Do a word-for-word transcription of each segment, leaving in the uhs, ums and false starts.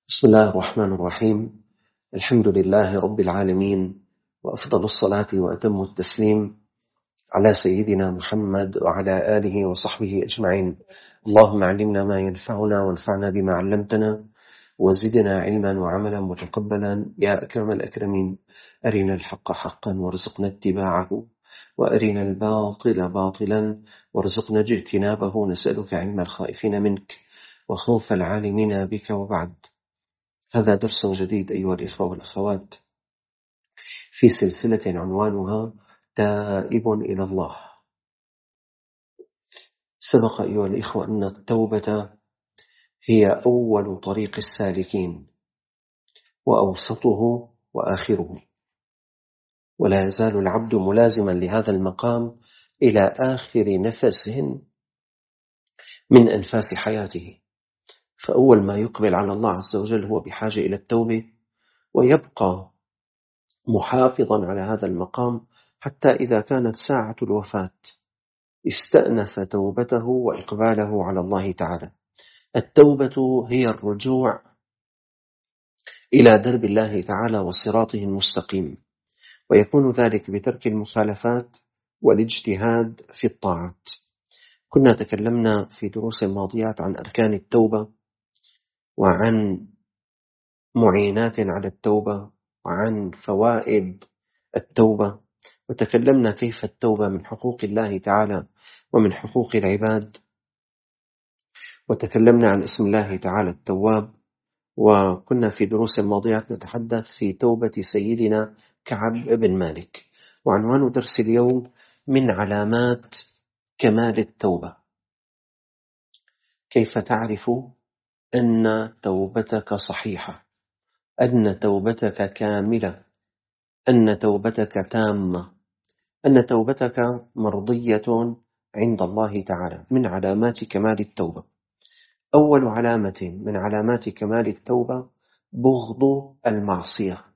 بسم الله الرحمن الرحيم. الحمد لله رب العالمين، وأفضل الصلاة وأتم التسليم على سيدنا محمد وعلى آله وصحبه أجمعين. اللهم علمنا ما ينفعنا وانفعنا بما علمتنا وزدنا علما وعملا متقبلا يا أكرم الأكرمين. أرنا الحق حقا وارزقنا اتباعه، وأرنا الباطل باطلا وارزقنا اجتنابه. نسألك علم الخائفين منك وخوف العالمين بك. وبعد، هذا درس جديد أيها الإخوة والأخوات في سلسلة عنوانها تائب إلى الله. سبق أيها الإخوة أن التوبة هي أول طريق السالكين وأوسطه وآخره، ولا يزال العبد ملازما لهذا المقام إلى آخر نفس من أنفاس حياته. فأول ما يقبل على الله عز وجل هو بحاجة إلى التوبة، ويبقى محافظا على هذا المقام حتى إذا كانت ساعة الوفاة استأنف توبته وإقباله على الله تعالى. التوبة هي الرجوع إلى درب الله تعالى وصراطه المستقيم، ويكون ذلك بترك المخالفات والاجتهاد في الطاعات. كنا تكلمنا في دروس ماضيات عن أركان التوبة وعن معينات على التوبة وعن فوائد التوبة، وتكلمنا كيف التوبة من حقوق الله تعالى ومن حقوق العباد، وتكلمنا عن اسم الله تعالى التواب. وكنا في دروس الماضيات نتحدث في توبة سيدنا كعب بن مالك. وعنوان درس اليوم من علامات كمال التوبة. كيف تعرف أن توبتك صحيحة، أن توبتك كاملة، أن توبتك تامة، أن توبتك مرضية عند الله تعالى. من علامات كمال التوبة، أول علامة من علامات كمال التوبة بغض المعصية.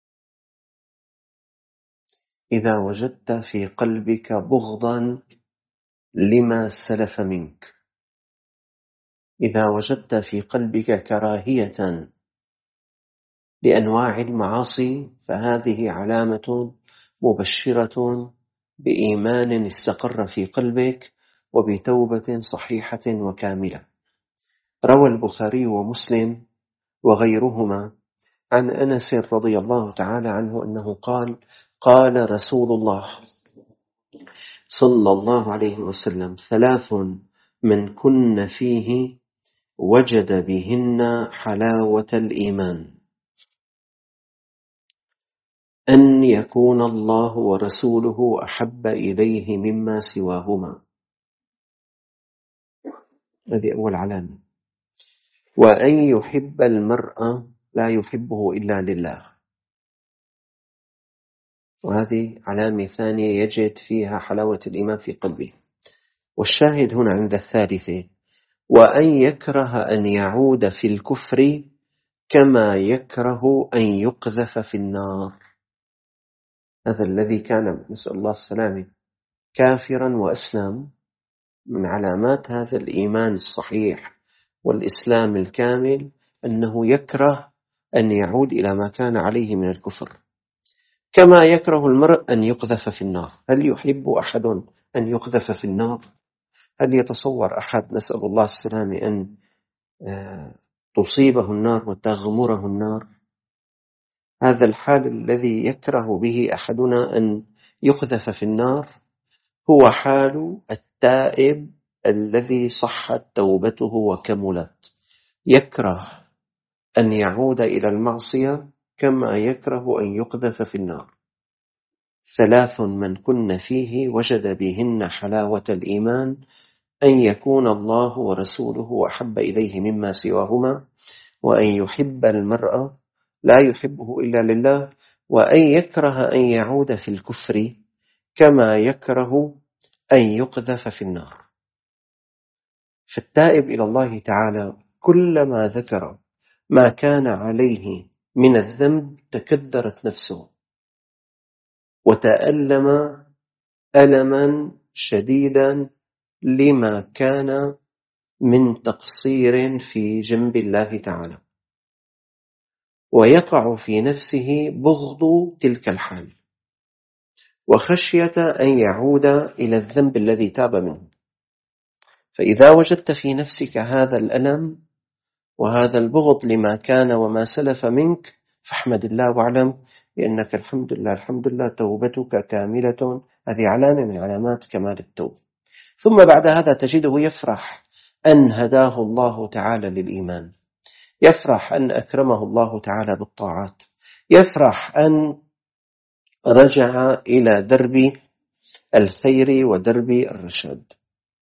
إذا وجدت في قلبك بغضا لما سلف منك، إذا وجدت في قلبك كراهية لأنواع المعاصي، فهذه علامة مبشرة بإيمان استقر في قلبك وبتوبة صحيحة وكاملة. روى البخاري ومسلم وغيرهما عن أنس رضي الله تعالى عنه أنه قال: قال رسول الله صلى الله عليه وسلم: ثلاث من كن فيه وجد بهن حلاوة الإيمان: أن يكون الله ورسوله أحب إليه مما سواهما. هذه أول علامة. وأن يحب المرء لا يحبه إلا لله، وهذه علامة ثانية يجد فيها حلاوة الإيمان في قلبه. والشاهد هنا عند الثالثة: وأن يكره أن يعود في الكفر كما يكره أن يقذف في النار. هذا الذي كان، نسأل الله السلامة، كافرا وأسلم، من علامات هذا الإيمان الصحيح والإسلام الكامل أنه يكره أن يعود إلى ما كان عليه من الكفر، كما يكره المرء أن يقذف في النار. هل يحب أحد أن يقذف في النار؟ هل يتصور أحد، نسأل الله السلامة، أن تصيبه النار وتغمره النار؟ هذا الحال الذي يكره به أحدنا أن يقذف في النار هو حال التائب الذي صحت توبته وكملت. يكره أن يعود إلى المعصية كما يكره أن يقذف في النار. ثلاث من كن فيه وجد بهن حلاوة الإيمان: أن يكون الله ورسوله أحب إليه مما سواهما، وأن يحب المرء لا يحبه إلا لله، وأن يكره أن يعود في الكفر كما يكره أن يقذف في النار. فالتائب إلى الله تعالى كلما ذكر ما كان عليه من الذنب تكدرت نفسه وتألم ألما شديدا لما كان من تقصير في جنب الله تعالى. ويقع في نفسه بغض تلك الحال وخشية أن يعود إلى الذنب الذي تاب منه. فإذا وجدت في نفسك هذا الألم وهذا البغض لما كان وما سلف منك فاحمد الله واعلم بأنك الحمد لله الحمد لله توبتك كاملة. هذه علامة من علامات كمال التوبة. ثم بعد هذا تجده يفرح أن هداه الله تعالى للإيمان، يفرح أن أكرمه الله تعالى بالطاعات، يفرح أن رجع إلى درب الخير ودرب الرشاد.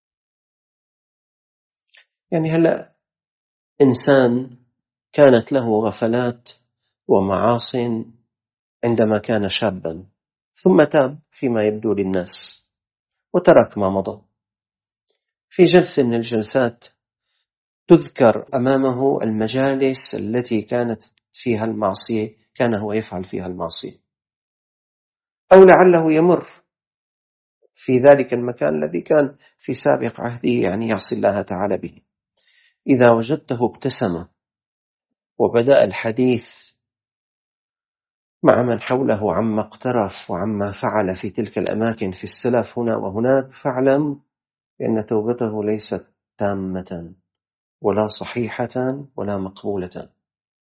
يعني هلأ إنسان كانت له غفلات ومعاصٍ عندما كان شابا، ثم تاب فيما يبدو للناس وترك ما مضى. في جلسة من الجلسات تذكر أمامه المجالس التي كانت فيها المعصية، كان هو يفعل فيها المعصية، أو لعله يمر في ذلك المكان الذي كان في سابق عهده يعني يعصي الله تعالى به. إذا وجدته ابتسم وبدأ الحديث مع من حوله عما اقترف وعما فعل في تلك الأماكن في السلف هنا وهناك، فاعلم بأن توبته ليست تامة ولا صحيحة ولا مقبولة،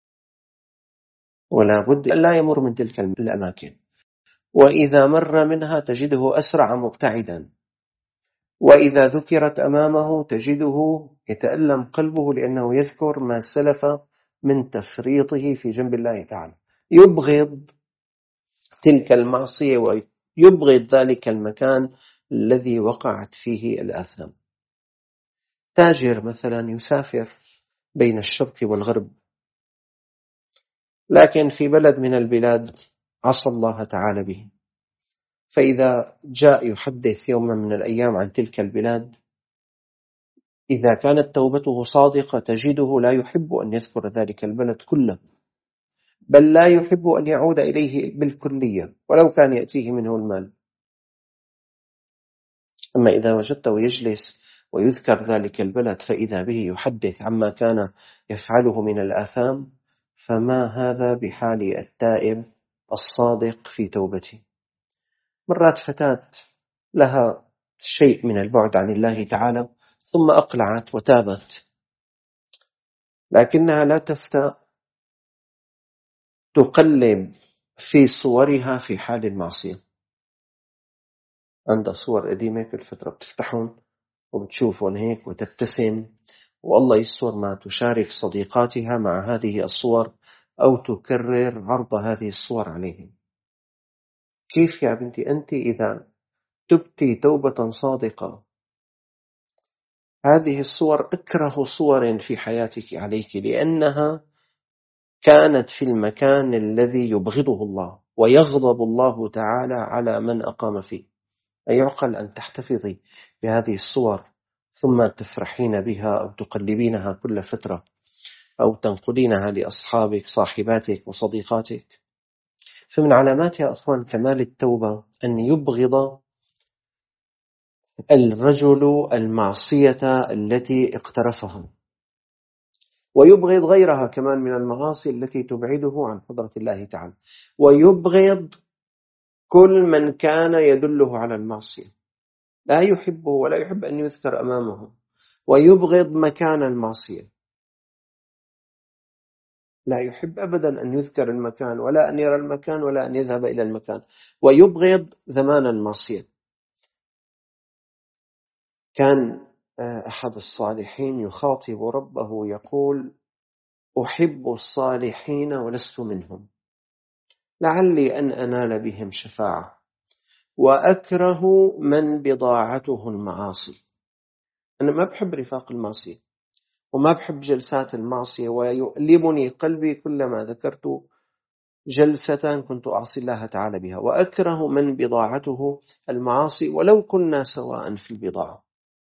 ولا بد أن لا يمر من تلك الأماكن، وإذا مر منها تجده أسرع مبتعدا، وإذا ذكرت أمامه تجده يتألم قلبه لأنه يذكر ما سلف من تفريطه في جنب الله تعالى، يبغض تلك المعصية ويبغض ذلك المكان الذي وقعت فيه الآثام. تاجر مثلا يسافر بين الشرق والغرب، لكن في بلد من البلاد عصى الله تعالى به، فإذا جاء يحدث يوما من الأيام عن تلك البلاد، إذا كانت توبته صادقة تجده لا يحب أن يذكر ذلك البلد كله، بل لا يحب أن يعود إليه بالكلية ولو كان يأتيه منه المال. أما إذا وجدته يجلس ويذكر ذلك البلد فإذا به يحدث عما كان يفعله من الآثام، فما هذا بحال التائب الصادق في توبته. مرات فتاة لها شيء من البعد عن الله تعالى ثم أقلعت وتابت، لكنها لا تفتى تقلب في صورها في حال المعصية. عندها صور قديمة كل فترة بتفتحهم وبتشوفهم هيك وتبتسم، والله يستر ما تشارك صديقاتها مع هذه الصور أو تكرر عرض هذه الصور عليهم. كيف يا بنتي أنت إذا تبتي توبة صادقة هذه الصور أكره صور في حياتك عليك، لأنها كانت في المكان الذي يبغضه الله ويغضب الله تعالى على من أقام فيه. أيعقل أن تحتفظي بهذه الصور ثم تفرحين بها أو تقلبينها كل فترة أو تنقلينها لأصحابك صاحباتك وصديقاتك؟ فمن علامات يا أخوان كمال التوبة أن يبغض الرجل المعصية التي اقترفها، ويبغض غيرها كمان من المعاصي التي تبعده عن حضرة الله تعالى، ويبغض كل من كان يدله على المعصية، لا يحبه ولا يحب أن يذكر أمامه، ويبغض مكان المعصية، لا يحب أبدا أن يذكر المكان ولا أن يرى المكان ولا أن يذهب إلى المكان، ويبغض زمان المعصية. كان أحد الصالحين يخاطب ربه يقول: أحب الصالحين ولست منهم، لعلي أن أنال بهم شفاعة، وأكره من بضاعته المعاصي. أنا ما بحب رفاق المعصية وما بحب جلسات المعصية، ويؤلمني قلبي كلما ذكرت جلسة كنت أعصي الله تعالى بها، وأكره من بضاعته المعاصي ولو كنا سواء في البضاعة.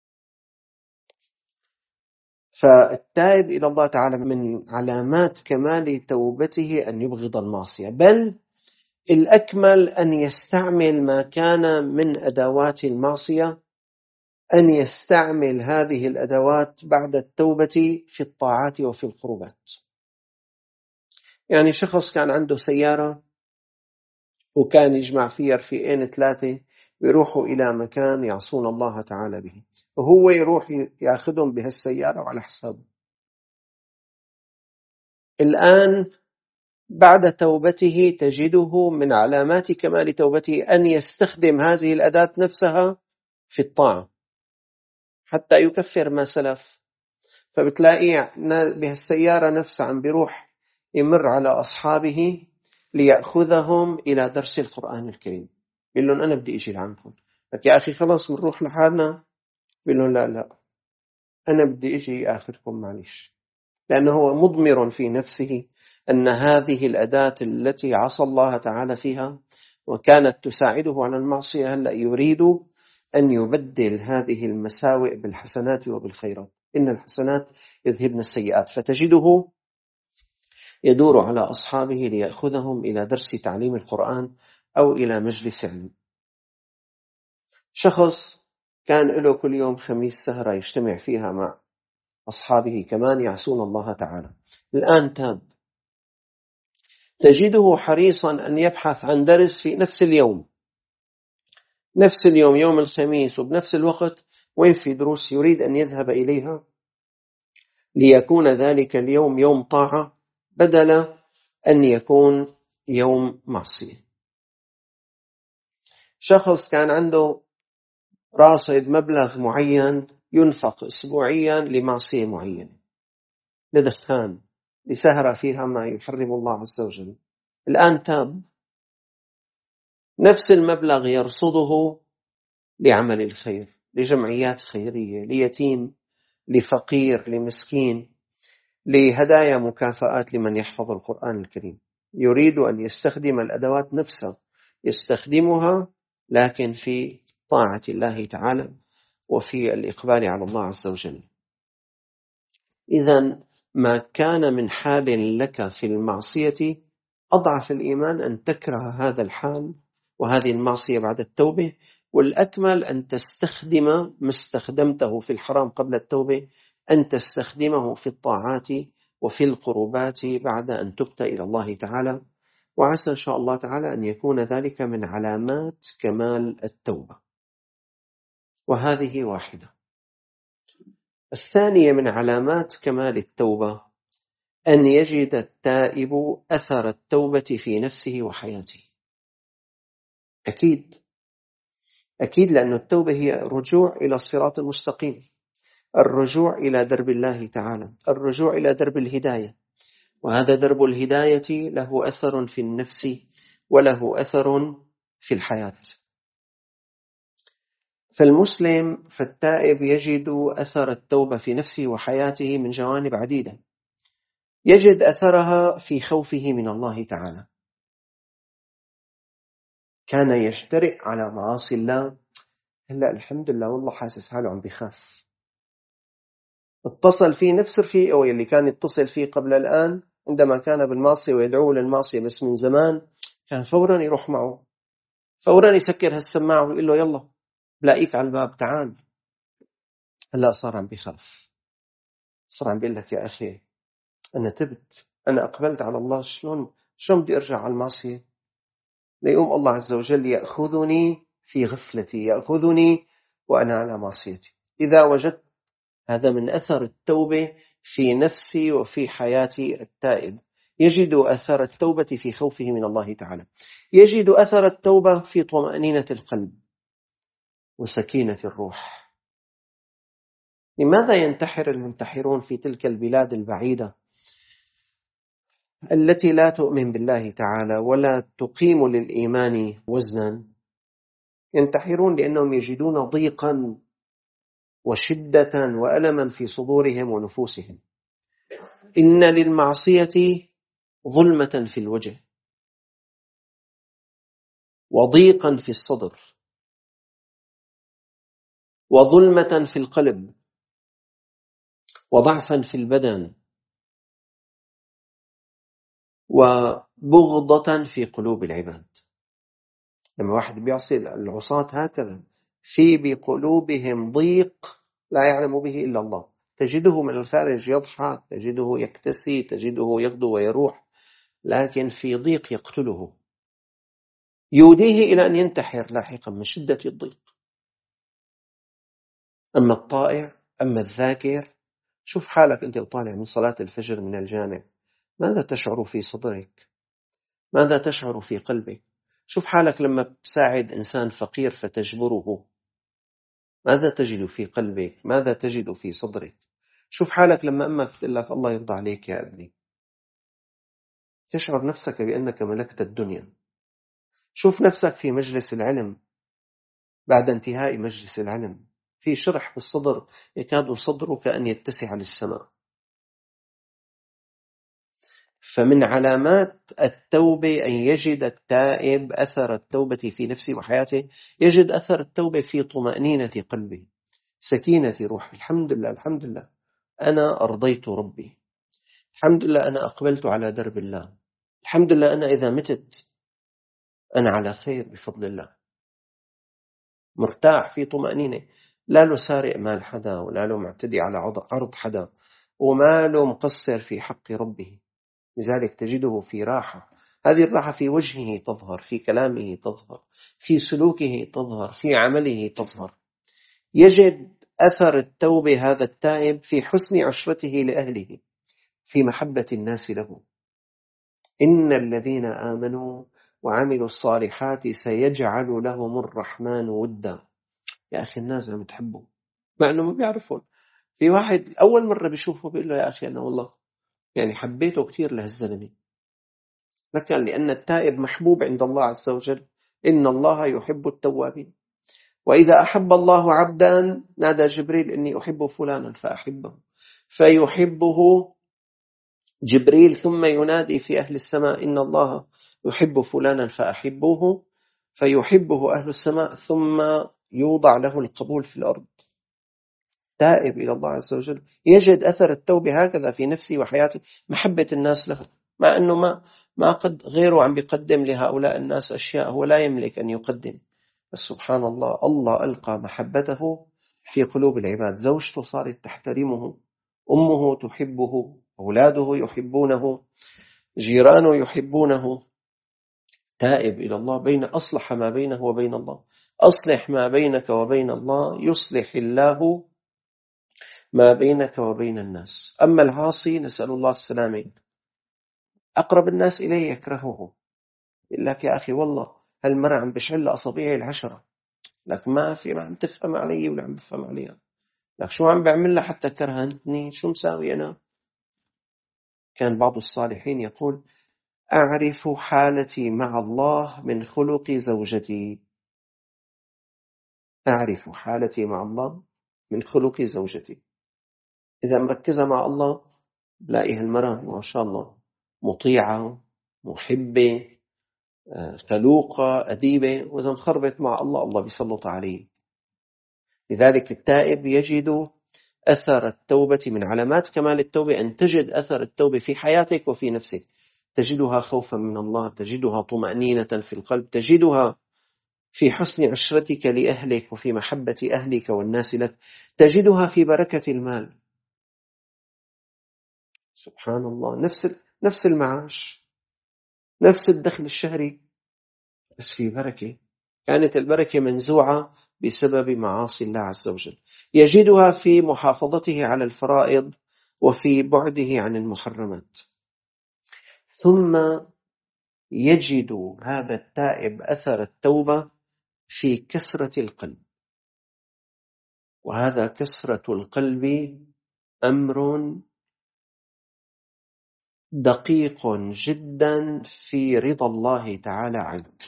فالتائب إلى الله تعالى من علامات كمال توبته أن يبغض المعصية، بل الأكمل أن يستعمل ما كان من أدوات المعصية، أن يستعمل هذه الأدوات بعد التوبة في الطاعات وفي القربات. يعني شخص كان عنده سيارة وكان يجمع فيها رفيقين ثلاثة بيروحوا إلى مكان يعصون الله تعالى به، وهو يروح يأخذهم بهالسيارة وعلى حسابه. الآن بعد توبته تجده من علامات كمال توبته أن يستخدم هذه الأداة نفسها في الطاعة حتى يكفر ما سلف. فبتلاقيه بهالسيارة نفسها عم بيروح يمر على أصحابه ليأخذهم إلى درس القرآن الكريم، بيقول لهم أنا بدي أجي لعنكم. لك يا أخي خلاص بنروح لحالنا، بيقول لهم لا لا أنا بدي أجي آخركم معلش، لأنه هو مضمر في نفسه أن هذه الأداة التي عصى الله تعالى فيها وكانت تساعده على المعصية هلأ يريد أن يبدل هذه المساوئ بالحسنات وبالخيرات. إن الحسنات يذهبن السيئات. فتجده يدور على أصحابه ليأخذهم إلى درس تعليم القرآن أو إلى مجلس علم. شخص كان له كل يوم خميس سهرة يجتمع فيها مع أصحابه كمان يعصون الله تعالى، الآن تاب، تجده حريصا أن يبحث عن درس في نفس اليوم، نفس اليوم يوم الخميس وبنفس الوقت وين في دروس يريد أن يذهب إليها ليكون ذلك اليوم يوم طاعة بدل أن يكون يوم معصية. شخص كان عنده راصد مبلغ معين ينفق أسبوعيا لمعصية معينة، لدخان، لسهرة فيها ما يحرم الله عز وجل، الآن تاب، نفس المبلغ يرصده لعمل الخير، لجمعيات خيرية، ليتيم، لفقير، لمسكين، لهدايا مكافآت لمن يحفظ القرآن الكريم. يريد أن يستخدم الأدوات نفسها، يستخدمها لكن في طاعة الله تعالى وفي الإقبال على الله عز وجل. إذن ما كان من حال لك في المعصية أضعف الإيمان أن تكره هذا الحال وهذه المعصية بعد التوبة، والأكمل أن تستخدم ما استخدمته في الحرام قبل التوبة أن تستخدمه في الطاعات وفي القربات بعد أن تبت إلى الله تعالى. وعسى إن شاء الله تعالى أن يكون ذلك من علامات كمال التوبة. وهذه واحدة. الثانية من علامات كمال التوبة أن يجد التائب أثر التوبة في نفسه وحياته. أكيد أكيد لأن التوبة هي رجوع إلى الصراط المستقيم، الرجوع إلى درب الله تعالى، الرجوع إلى درب الهداية، وهذا درب الهداية له أثر في النفس وله أثر في الحياة. فالمسلم فالتائب يجد أثر التوبة في نفسه وحياته من جوانب عديدة. يجد أثرها في خوفه من الله تعالى، كان يجترئ على معاصي الله، هلأ الحمد لله والله حاسس حاله عم بيخاف. اتصل فيه نفس رفيقه اللي كان يتصل فيه قبل الآن عندما كان بالمعصية ويدعوه للمعصية بس من زمان، كان فورا يروح معه، فورا يسكر هالسماعة ويقول له يلا بلاقيك على الباب تعال. هلأ صار عم بيخاف، صار عم بيقول لك يا أخي أنا تبت، أنا أقبلت على الله، شلون شلون بدي أرجع على المعصية؟ ليقوم الله عز وجل يأخذني في غفلتي، يأخذني وأنا على معصيتي. إذا وجدت هذا من أثر التوبة في نفسي وفي حياتي، التائب يجد أثر التوبة في خوفه من الله تعالى، يجد أثر التوبة في طمأنينة القلب وسكينة الروح. لماذا ينتحر المنتحرون في تلك البلاد البعيدة التي لا تؤمن بالله تعالى ولا تقيم للإيمان وزنا؟ ينتحرون لأنهم يجدون ضيقا وشدة وألما في صدورهم ونفوسهم. إن للمعصية ظلمة في الوجه وضيقا في الصدر وظلمة في القلب وضعفا في البدن وبغضة في قلوب العباد. لما واحد بيعصي العصاة هكذا في بقلوبهم ضيق لا يعلم به إلا الله. تجده من الخارج يضحك، تجده يكتسي، تجده يغدو ويروح، لكن في ضيق يقتله، يوديه إلى أن ينتحر لاحقا من شدة الضيق. أما الطائع، أما الذاكر، شوف حالك أنت طالع من صلاة الفجر من الجامع، ماذا تشعر في صدرك؟ ماذا تشعر في قلبك؟ شوف حالك لما تساعد إنسان فقير فتجبره، ماذا تجد في قلبك؟ ماذا تجد في صدرك؟ شوف حالك لما أمك تقول لك الله يرضى عليك يا ابني، تشعر نفسك بأنك ملكت الدنيا. شوف نفسك في مجلس العلم بعد انتهاء مجلس العلم، في شرح بالصدر يكاد صدرك أن يتسع للسماء. فمن علامات التوبة أن يجد التائب أثر التوبة في نفسه وحياته، يجد أثر التوبة في طمأنينة قلبه، سكينة روحه. الحمد لله، الحمد لله أنا أرضيت ربي، الحمد لله أنا أقبلت على درب الله، الحمد لله أنا إذا متت أنا على خير بفضل الله، مرتاح في طمأنينة، لا له سارق مال حدا، ولا له معتدي على عرض حدا، وما له مقصر في حق ربه. لذلك تجده في راحة، هذه الراحة في وجهه تظهر، في كلامه تظهر، في سلوكه تظهر، في عمله تظهر. يجد أثر التوبة هذا التائب في حسن عشرته لأهله، في محبة الناس له. إن الذين آمنوا وعملوا الصالحات سيجعل لهم الرحمن ودا. يا أخي الناس عم تحبه مع أنه ما بيعرفون. في واحد أول مرة بيشوفه بيقول له يا أخي أنا والله يعني حبيته كثير لهالزلمة، لكن لأن التائب محبوب عند الله عز وجل. إن الله يحب التوابين، وإذا أحب الله عبدا نادى جبريل إني أحب فلانا فأحبه، فيحبه جبريل، ثم ينادي في أهل السماء إن الله يحب فلانا فأحبوه، فيحبه أهل السماء، ثم يوضع له القبول في الأرض. تائب إلى الله عز وجل يجد أثر التوبة هكذا في نفسه وحياته، محبة الناس له، مع أنه ما ما قد غيره عم بيقدم لهؤلاء الناس أشياء هو لا يملك أن يقدم، بس سبحان الله الله ألقى محبته في قلوب العباد. زوجته صارت تحترمه، أمه تحبه، أولاده يحبونه، جيرانه يحبونه. تائب إلى الله، بين أصلح ما بينه وبين الله. أصلح ما بينك وبين الله يصلح الله ما بينك وبين الناس. أما العاصي نسأل الله السلامة، أقرب الناس إليه يكرهه، يقول لك يا أخي والله هالمرة عم بشعل أصابعي العشرة، لك ما في ما عم تفهم علي ولا عم بفهم عليها، لك شو عم بعمل لها حتى كرهنتني، شو مساوي أنا. كان بعض الصالحين يقول أعرف حالتي مع الله من خلق زوجتي، أعرف حالتي مع الله من خلق زوجتي. إذا مركزة مع الله لاقيها المرأة ما شاء الله مطيعة، محبة، خلوقة، أديبة، وإذا انخربت مع الله الله بيسلط عليه. لذلك التائب يجد أثر التوبة. من علامات كمال التوبة أن تجد أثر التوبة في حياتك وفي نفسك، تجدها خوفا من الله، تجدها طمأنينة في القلب، تجدها في حسن عشرتك لأهلك وفي محبة أهلك والناس لك، تجدها في بركة المال. سبحان الله، نفس نفس المعاش، نفس الدخل الشهري، بس في بركة. كانت البركة منزوعة بسبب معاصي الله عز وجل. يجدها في محافظته على الفرائض وفي بعده عن المحرمات. ثم يجد هذا التائب أثر التوبة في كسرة القلب، وهذا كسرة القلب أمر دقيق جدا في رضا الله تعالى عنك.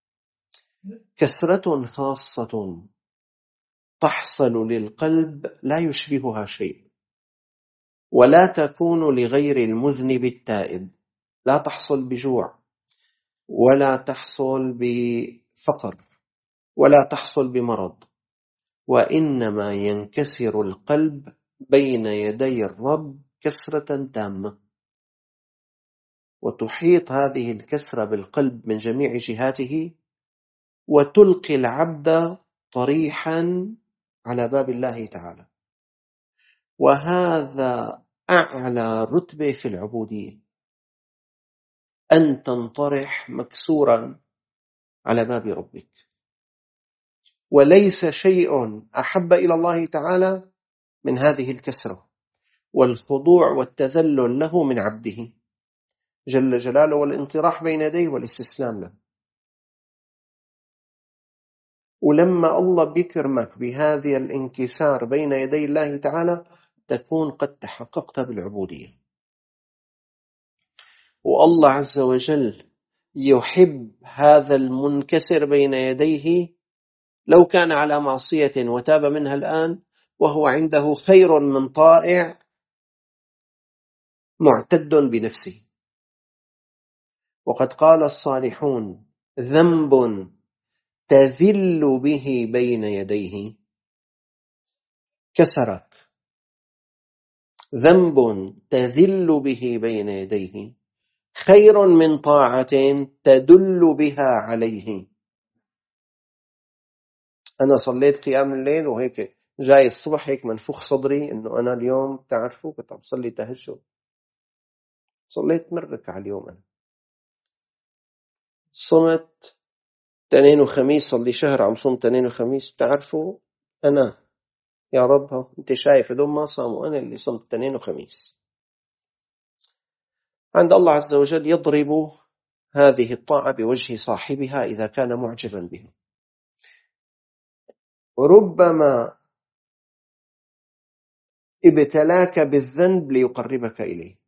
كسرة خاصة تحصل للقلب لا يشبهها شيء، ولا تكون لغير المذنب التائب، لا تحصل بجوع، ولا تحصل بفقر، ولا تحصل بمرض، وإنما ينكسر القلب بين يدي الرب كسرة تامة، وتحيط هذه الكسرة بالقلب من جميع جهاته، وتلقي العبد طريحا على باب الله تعالى. وهذا أعلى رتبة في العبودية. أن تنطرح مكسورا على باب ربك. وليس شيء أحب إلى الله تعالى من هذه الكسرة والخضوع والتذلل له من عبده جل جلاله، والانطراح بين يديه والاستسلام له. ولما الله بيكرمك بهذه الانكسار بين يدي الله تعالى تكون قد تحققت بالعبودية. والله عز وجل يحب هذا المنكسر بين يديه لو كان على معصية وتاب منها الآن وهو عنده خير من طائع معتد بنفسه. وقد قال الصالحون: ذنب تذل به بين يديه. كسرك، ذنب تذل به بين يديه خير من طاعة تدل بها عليه. أنا صليت قيام الليل وهيك جاي الصبح هيك منفوخ صدري إنه أنا اليوم تعرفوا كنت عم صلي تهجد، صليت من ركعة اليوم. أنا صمت تنين وخميس، صلي شهر عم صوم تنين وخميس. تعرفوا أنا يا رب أنت شايف هدول ما صاموا، أنا اللي صمت تنين وخميس. عند الله عز وجل يضرب هذه الطاعة بوجه صاحبها إذا كان معجبا بها. وربما ابتلاك بالذنب ليقربك إليه.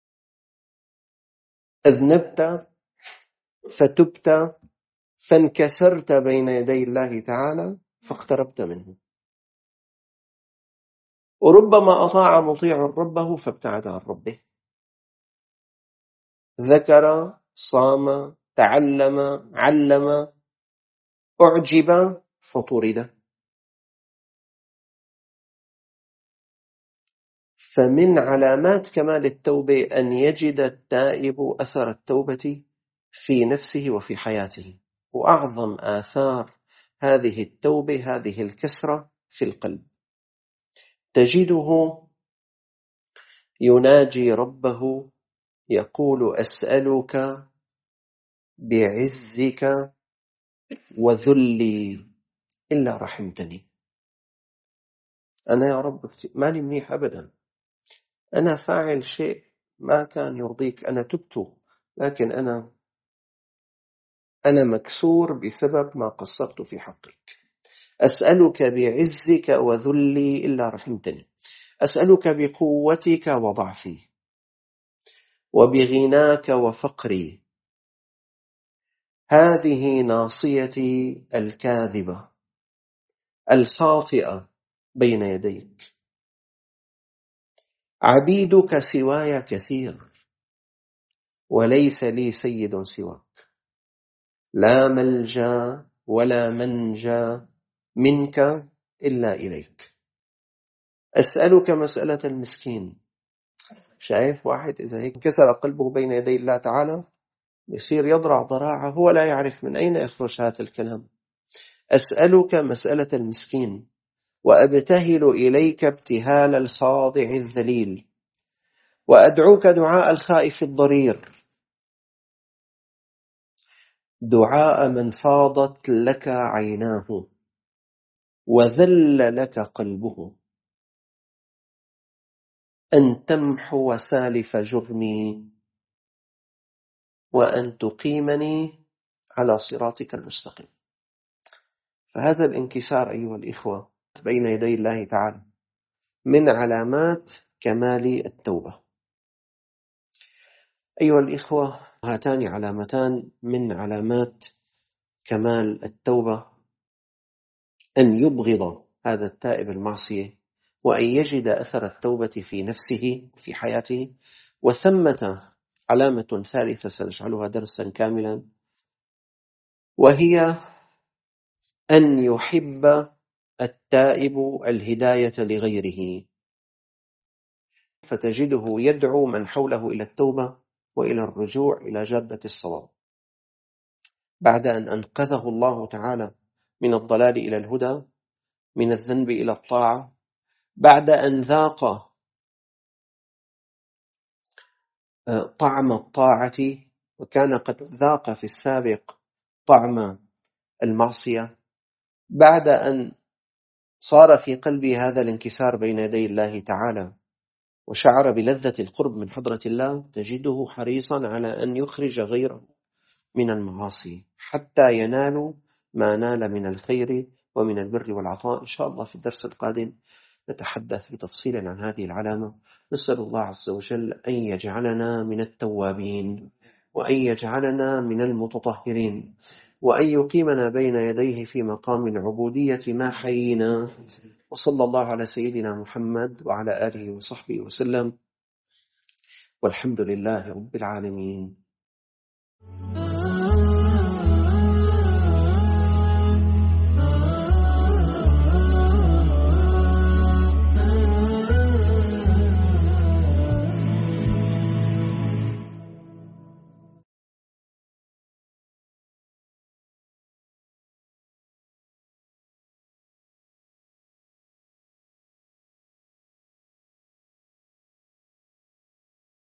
أذنبت فتبت فانكسرت بين يدي الله تعالى فاقتربت منه. وربما أطاع مطيع ربه فابتعد عن ربه، ذكر، صام، تعلم، علم، أعجب فطرد. فمن علامات كمال التوبة أن يجد التائب أثر التوبة في نفسه وفي حياته. وأعظم آثار هذه التوبة هذه الكسرة في القلب. تجده يناجي ربه يقول: أسألك بعزك وذلي إلا رحمتني. أنا يا رب مالي منيح أبدا، أنا فاعل شيء ما كان يرضيك، أنا تبت، لكن أنا أنا مكسور بسبب ما قصرت في حقك. أسألك بعزك وذلي إلا رحمتني. أسألك بقوتك وضعفي وبغناك وفقري. هذه ناصيتي الكاذبة الخاطئة بين يديك. عبيدك سواي كثير وليس لي سيد سواك. لا ملجأ ولا منجى منك إلا إليك. أسألك مسألة المسكين. شايف واحد إذا هيك كسر قلبه بين يدي الله تعالى يصير يضرع ضراعه، هو لا يعرف من أين يخرج هذا الكلام. أسألك مسألة المسكين وأبتهل إليك ابتهال الخاضع الذليل، وأدعوك دعاء الخائف الضرير، دعاء من فاضت لك عيناه وذل لك قلبه، أن تمحو سالف جرمي وأن تقيمني على صراطك المستقيم. فهذا الانكسار أيها الإخوة بين يدي الله تعالى من علامات كمال التوبة. أيها الإخوة، هاتان علامتان من علامات كمال التوبة: أن يبغض هذا التائب المعصية وأن يجد أثر التوبة في نفسه في حياته. وثمة علامة ثالثة سنجعلها درسا كاملا، وهي أن يحب التائب الهداية لغيره، فتجده يدعو من حوله إلى التوبة وإلى الرجوع إلى جادة الصواب بعد أن أنقذه الله تعالى من الضلال إلى الهدى، من الذنب إلى الطاعة، بعد أن ذاق طعم الطاعة وكان قد ذاق في السابق طعم المعصية، بعد أن صار في قلبه هذا الانكسار بين يدي الله تعالى وشعر بلذة القرب من حضرة الله، تجده حريصا على أن يخرج غيره من المعاصي حتى ينالوا ما نال من الخير ومن البر والعطاء. إن شاء الله في الدرس القادم نتحدث بتفصيل عن هذه العلامة. نسأل الله عز وجل أن يجعلنا من التوابين، وأن يجعلنا من المتطهرين، وأن يقيمنا بين يديه في مقام العبودية ما حيينا. وصلى الله على سيدنا محمد وعلى آله وصحبه وسلم، والحمد لله رب العالمين.